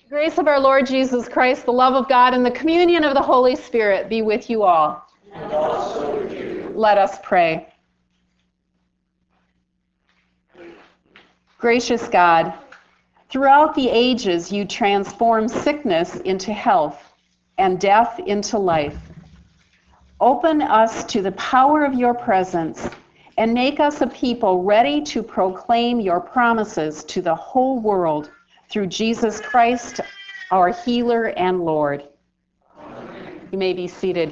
The grace of our Lord Jesus Christ, the love of God, and the communion of the Holy Spirit be with you all. And also with you. Let us pray. Gracious God, throughout the ages you transform sickness into health and death into life. Open us to the power of your presence and make us a people ready to proclaim your promises to the whole world through Jesus Christ, our healer and Lord. You may be seated.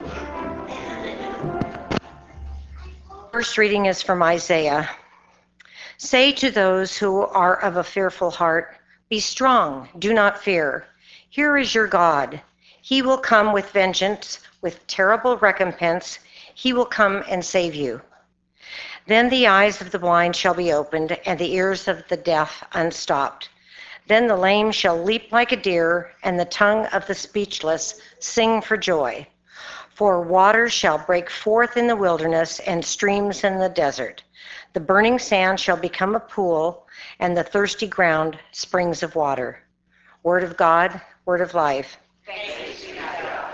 First reading is from Isaiah. Say to those who are of a fearful heart, be strong, do not fear. Here is your God. He will come with vengeance, with terrible recompense. He will come and save you. Then the eyes of the blind shall be opened, and the ears of the deaf unstopped. Then the lame shall leap like a deer, and the tongue of the speechless sing for joy. For waters shall break forth in the wilderness and streams in the desert. The burning sand shall become a pool, and the thirsty ground springs of water. Word of God, word of life. Thanks be to God.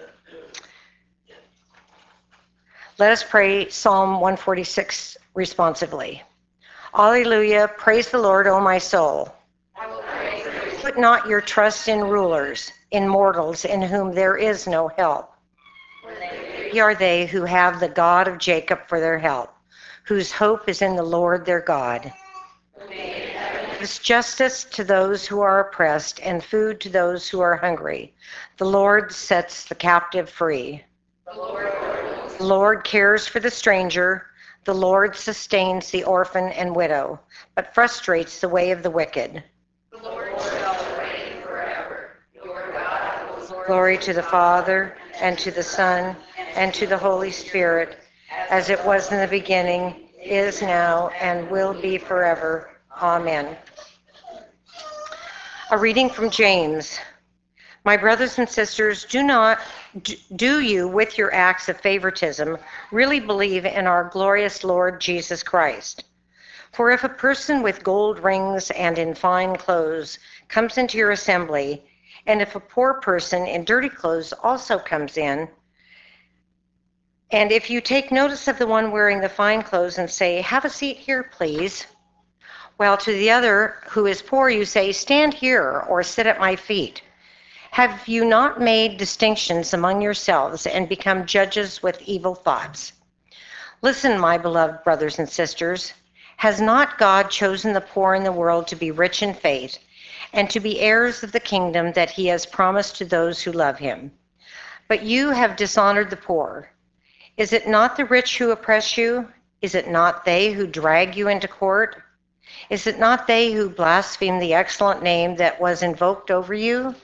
Let us pray Psalm 146 responsively. Alleluia, praise the Lord, O my soul. I will praise you. Put not your trust in rulers, in mortals in whom there is no help. Happy are they who have the God of Jacob for their help, whose hope is in the Lord their God. Gives justice to those who are oppressed and food to those who are hungry. The Lord sets the captive free. The Lord cares for the stranger. The Lord sustains the orphan and widow, but frustrates the way of the wicked. The Lord shall reign forever. Your God, O Lord. Glory to the Father, and to the Son, and to the Holy Spirit, as it was in the beginning, is now, and will be forever. Amen. A reading from James. My brothers and sisters, do you, with your acts of favoritism, really believe in our glorious Lord Jesus Christ? For if a person with gold rings and in fine clothes comes into your assembly, and if a poor person in dirty clothes also comes in, and if you take notice of the one wearing the fine clothes and say, have a seat here, please, while to the other who is poor you say, stand here or sit at my feet, have you not made distinctions among yourselves and become judges with evil thoughts? Listen, my beloved brothers and sisters, has not God chosen the poor in the world to be rich in faith and to be heirs of the kingdom that he has promised to those who love him? But you have dishonored the poor. Is it not the rich who oppress you? Is it not they who drag you into court? Is it not they who blaspheme the excellent name that was invoked over you?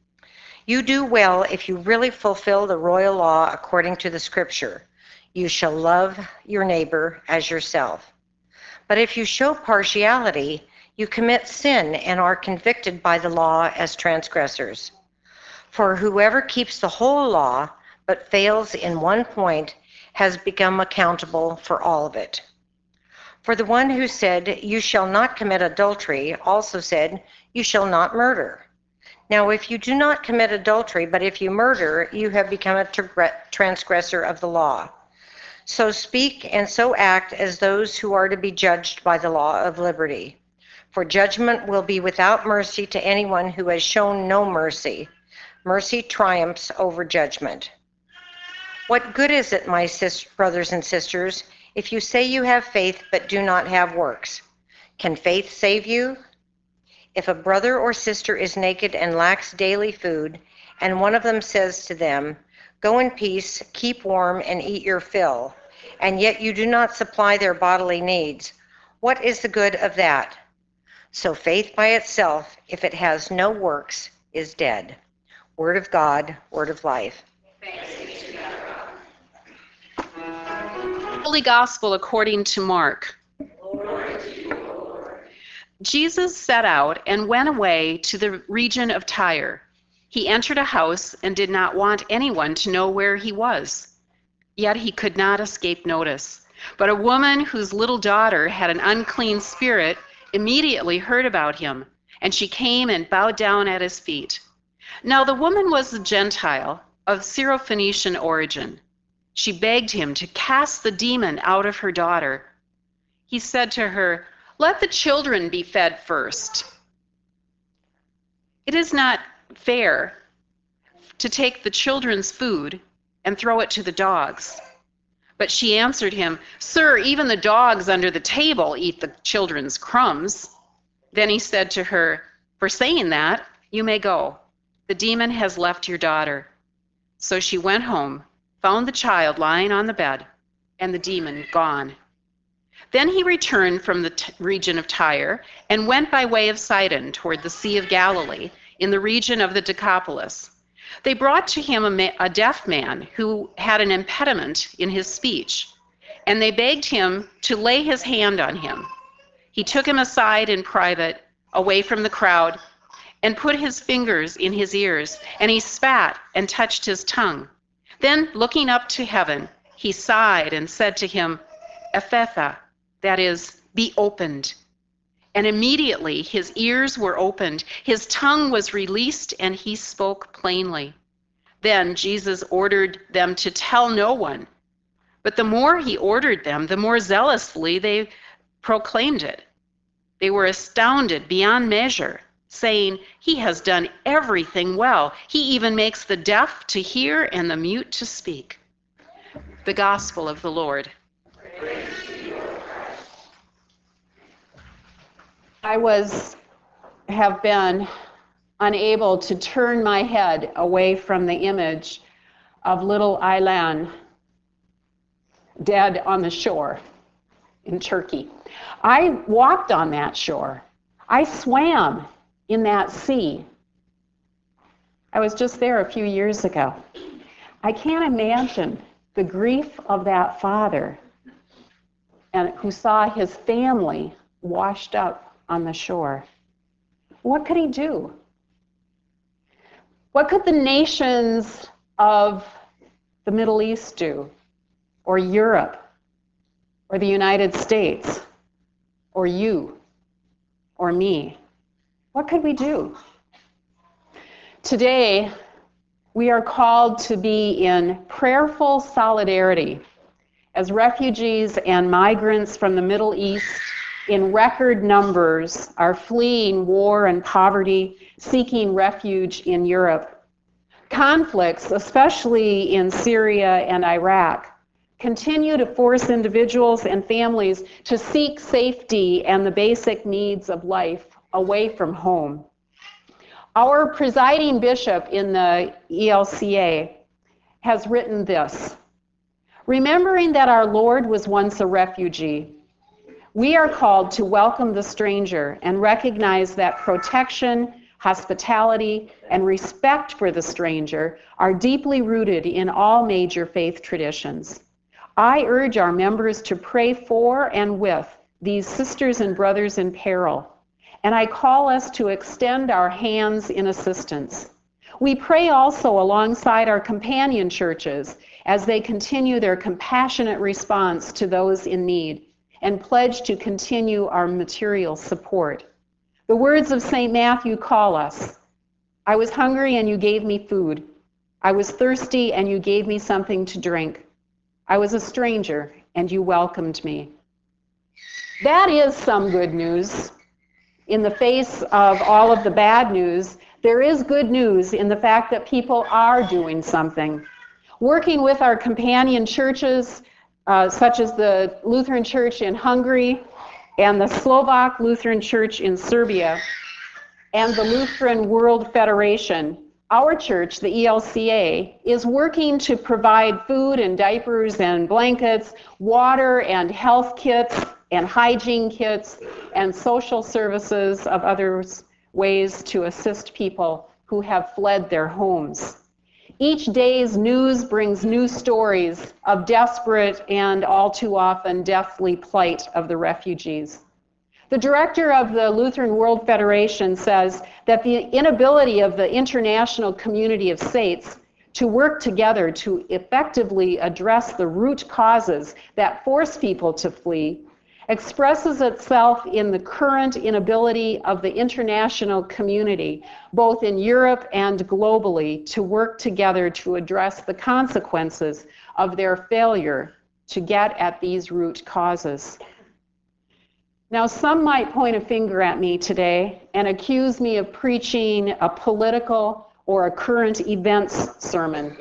You do well if you really fulfill the royal law according to the scripture. You shall love your neighbor as yourself. But if you show partiality, you commit sin and are convicted by the law as transgressors. For whoever keeps the whole law but fails in one point has become accountable for all of it. For the one who said, you shall not commit adultery, also said, you shall not murder. Now, if you do not commit adultery, but if you murder, you have become a transgressor of the law. So speak and so act as those who are to be judged by the law of liberty. For judgment will be without mercy to anyone who has shown no mercy. Mercy triumphs over judgment. What good is it, my brothers and sisters, if you say you have faith but do not have works? Can faith save you? If a brother or sister is naked and lacks daily food, and one of them says to them, go in peace, keep warm, and eat your fill, and yet you do not supply their bodily needs, what is the good of that? So faith by itself, if it has no works, is dead. Word of God, word of life. Thanks be to God. Holy Gospel according to Mark. Glory to you, O Lord. Jesus set out and went away to the region of Tyre. He entered a house and did not want anyone to know where he was. Yet he could not escape notice. But a woman whose little daughter had an unclean spirit immediately heard about him and she came and bowed down at his feet. Now the woman was a Gentile of Syrophoenician origin. She begged him to cast the demon out of her daughter. He said to her, "Let the children be fed first. It is not fair to take the children's food and throw it to the dogs." But she answered him, "Sir, even the dogs under the table eat the children's crumbs." Then he said to her, "For saying that, you may go. The demon has left your daughter." So she went home, found the child lying on the bed, and the demon gone. Then he returned from the region of Tyre and went by way of Sidon toward the Sea of Galilee in the region of the Decapolis. They brought to him a deaf man who had an impediment in his speech, and they begged him to lay his hand on him. He took him aside in private, away from the crowd, and put his fingers in his ears, and he spat and touched his tongue. Then, looking up to heaven, he sighed and said to him, "Ephphatha," that is, "be opened." And immediately his ears were opened, his tongue was released, and he spoke plainly. Then Jesus ordered them to tell no one. But the more he ordered them, the more zealously they proclaimed it. They were astounded beyond measure, saying, "He has done everything well. He even makes the deaf to hear and the mute to speak." The Gospel of the Lord. I have been unable to turn my head away from the image of little Aylan dead on the shore in Turkey. I walked on that shore. I swam in that sea. I was just there a few years ago. I can't imagine the grief of that father and who saw his family washed up on the shore. What could he do? What could the nations of the Middle East do, or Europe, or the United States, or you, or me? What could we do? Today, we are called to be in prayerful solidarity as refugees and migrants from the Middle East in record numbers are fleeing war and poverty, seeking refuge in Europe. Conflicts, especially in Syria and Iraq, continue to force individuals and families to seek safety and the basic needs of life away from home. Our presiding bishop in the ELCA has written this: "Remembering that our Lord was once a refugee, we are called to welcome the stranger and recognize that protection, hospitality, and respect for the stranger are deeply rooted in all major faith traditions. I urge our members to pray for and with these sisters and brothers in peril, and I call us to extend our hands in assistance. We pray also alongside our companion churches as they continue their compassionate response to those in need, and pledge to continue our material support. The words of St. Matthew call us: I was hungry and you gave me food. I was thirsty and you gave me something to drink. I was a stranger and you welcomed me." That is some good news. In the face of all of the bad news, there is good news in the fact that people are doing something. Working with our companion churches, such as the Lutheran Church in Hungary and the Slovak Lutheran Church in Serbia and the Lutheran World Federation, our church, the ELCA, is working to provide food and diapers and blankets, water and health kits and hygiene kits and social services of other ways to assist people who have fled their homes. Each day's news brings new stories of desperate and all too often deathly plight of the refugees. The director of the Lutheran World Federation says that the inability of the international community of saints to work together to effectively address the root causes that force people to flee expresses itself in the current inability of the international community, both in Europe and globally, to work together to address the consequences of their failure to get at these root causes. Now, some might point a finger at me today and accuse me of preaching a political or a current events sermon.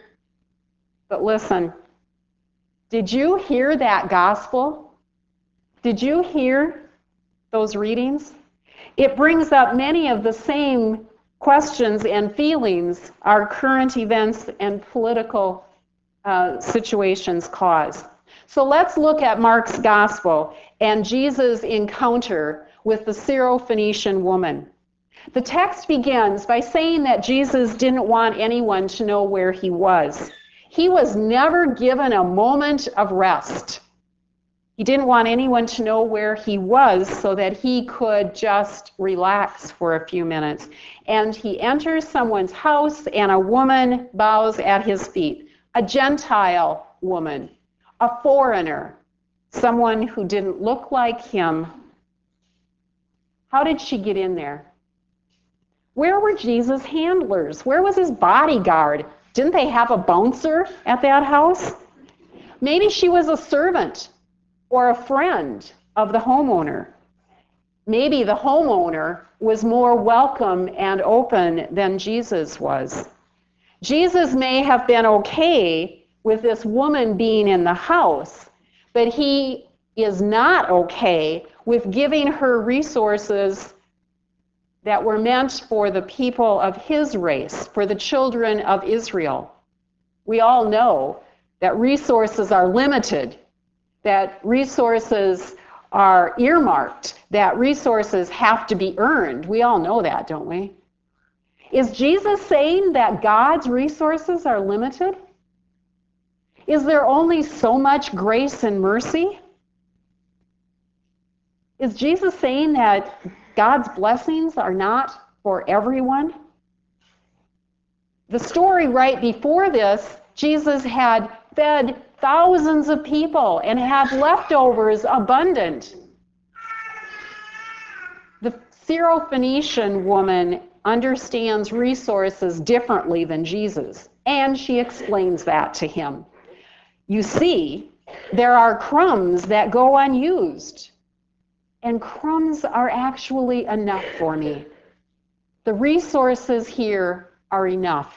But listen, did you hear that gospel? Did you hear those readings? It brings up many of the same questions and feelings our current events and political situations cause. So let's look at Mark's gospel and Jesus' encounter with the Syrophoenician woman. The text begins by saying that Jesus didn't want anyone to know where he was. He was never given a moment of rest. He didn't want anyone to know where he was so that he could just relax for a few minutes. And he enters someone's house and a woman bows at his feet. A Gentile woman, a foreigner, someone who didn't look like him. How did she get in there? Where were Jesus' handlers? Where was his bodyguard? Didn't they have a bouncer at that house? Maybe she was a servant or a friend of the homeowner. Maybe the homeowner was more welcome and open than Jesus was. Jesus may have been okay with this woman being in the house, but he is not okay with giving her resources that were meant for the people of his race, for the children of Israel. We all know that resources are limited, that resources are earmarked, that resources have to be earned. We all know that, don't we? Is Jesus saying that God's resources are limited? Is there only so much grace and mercy? Is Jesus saying that God's blessings are not for everyone? The story right before this, Jesus had fed thousands of people and had leftovers abundant. The Syrophoenician woman understands resources differently than Jesus, and she explains that to him. You see, there are crumbs that go unused, and crumbs are actually enough for me. The resources here are enough.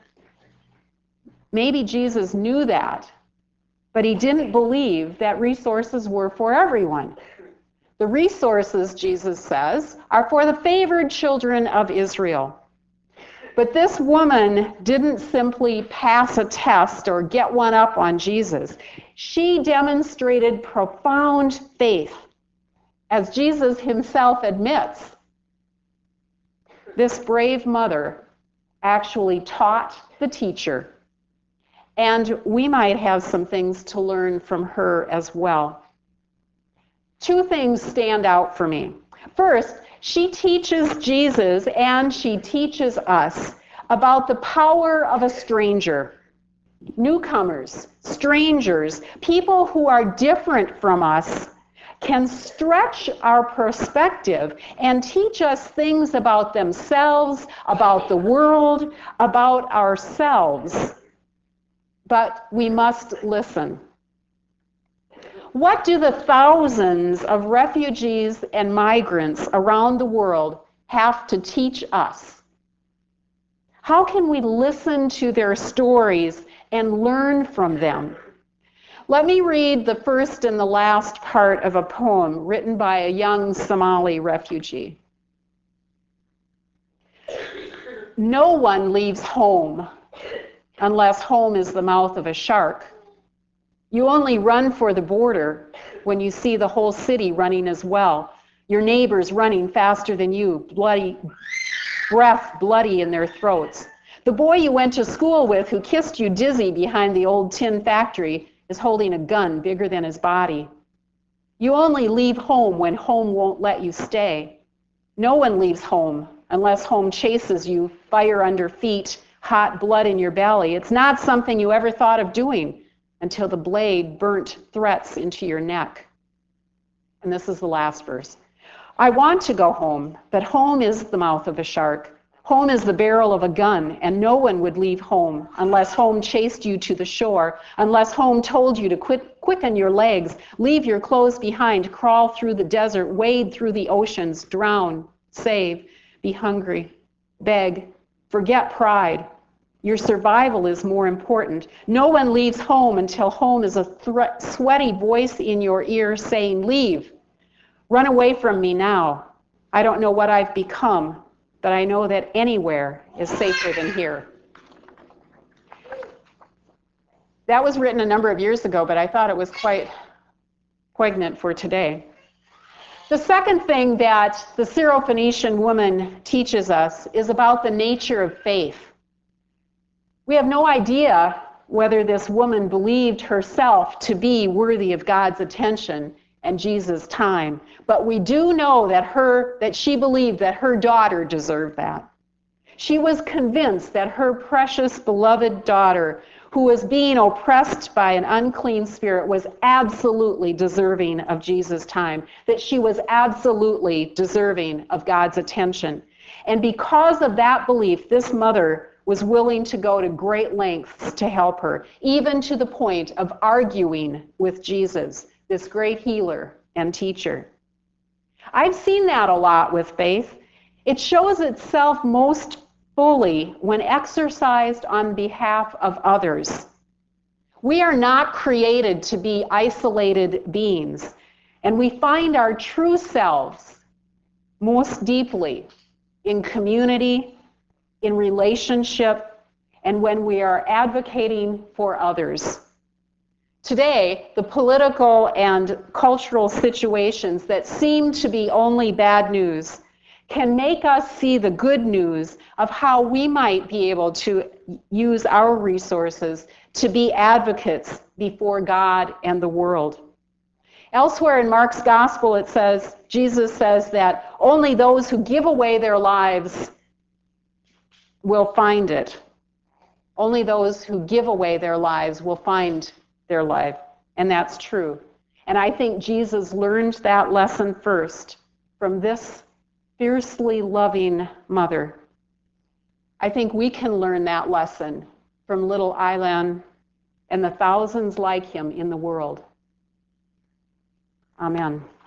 Maybe Jesus knew that, but he didn't believe that resources were for everyone. The resources, Jesus says, are for the favored children of Israel. But this woman didn't simply pass a test or get one up on Jesus. She demonstrated profound faith, as Jesus himself admits. This brave mother actually taught the teacher, and we might have some things to learn from her as well. Two things stand out for me. First, she teaches Jesus and she teaches us about the power of a stranger. Newcomers, strangers, people who are different from us can stretch our perspective and teach us things about themselves, about the world, about ourselves. But we must listen. What do the thousands of refugees and migrants around the world have to teach us? How can we listen to their stories and learn from them? Let me read the first and the last part of a poem written by a young Somali refugee. No one leaves home unless home is the mouth of a shark. You only run for the border when you see the whole city running as well. Your neighbors running faster than you, breath bloody in their throats. The boy you went to school with who kissed you dizzy behind the old tin factory is holding a gun bigger than his body. You only leave home when home won't let you stay. No one leaves home unless home chases you, fire under feet, hot blood in your belly. It's not something you ever thought of doing until the blade burnt threats into your neck. And this is the last verse. I want to go home, but home is the mouth of a shark. Home is the barrel of a gun, and no one would leave home unless home chased you to the shore, unless home told you to quicken your legs, leave your clothes behind, crawl through the desert, wade through the oceans, drown, save, be hungry, beg, forget pride. Your survival is more important. No one leaves home until home is a sweaty voice in your ear saying, leave. Run away from me now. I don't know what I've become, but I know that anywhere is safer than here. That was written a number of years ago, but I thought it was quite poignant for today. The second thing that the Syrophoenician woman teaches us is about the nature of faith. We have no idea whether this woman believed herself to be worthy of God's attention and Jesus' time, but we do know that she believed that her daughter deserved that. She was convinced that her precious, beloved daughter, who was being oppressed by an unclean spirit, was absolutely deserving of Jesus' time, that she was absolutely deserving of God's attention. And because of that belief, this mother was willing to go to great lengths to help her, even to the point of arguing with Jesus, this great healer and teacher. I've seen that a lot with faith. It shows itself most fully when exercised on behalf of others. We are not created to be isolated beings, and we find our true selves most deeply in community, in relationship, and when we are advocating for others. Today, the political and cultural situations that seem to be only bad news can make us see the good news of how we might be able to use our resources to be advocates before God and the world. Elsewhere in Mark's gospel, it says, Jesus says that only those who give away their lives will find it. Only those who give away their lives will find their life. And that's true. And I think Jesus learned that lesson first from this fiercely loving mother. I think we can learn that lesson from little Ilan and the thousands like him in the world. Amen.